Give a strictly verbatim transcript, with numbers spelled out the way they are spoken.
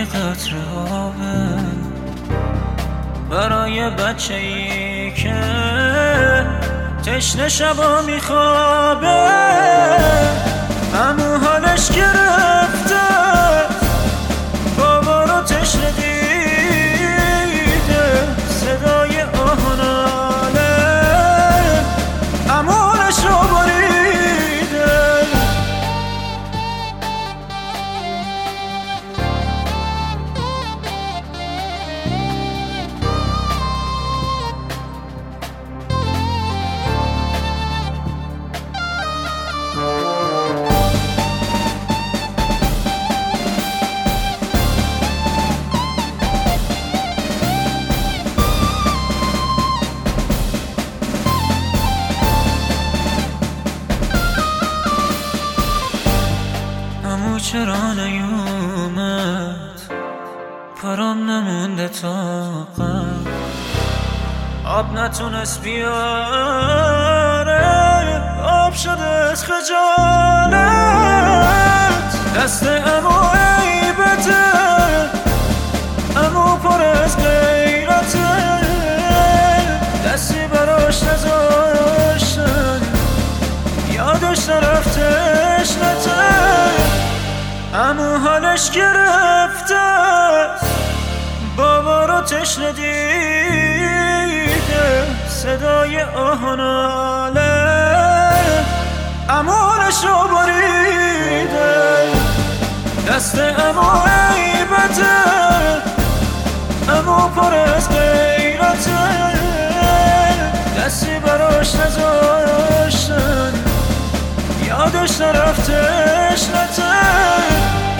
قطره آبه برای بچه ای که تشنه شبا میخوابه. امو حالش گرفته بابا رو تشنه دیده، صدای آه و ناله امونش رو بریده. امو چرا نیومد پرام نمونده طاقت، آب نتونست بیاره، آب شده از خجالت. دست امو عیبته، امو پر از غیرته، دستی براش نذاشتن یادش نرفتش نته. امو حالش گرفته بابا رو تشنه دیده، صدای آه و ناله امونش رو بریده. دست امو عیبته، امو پر از غیرته، دستی براش نذاشتن یادش نرفتش نته.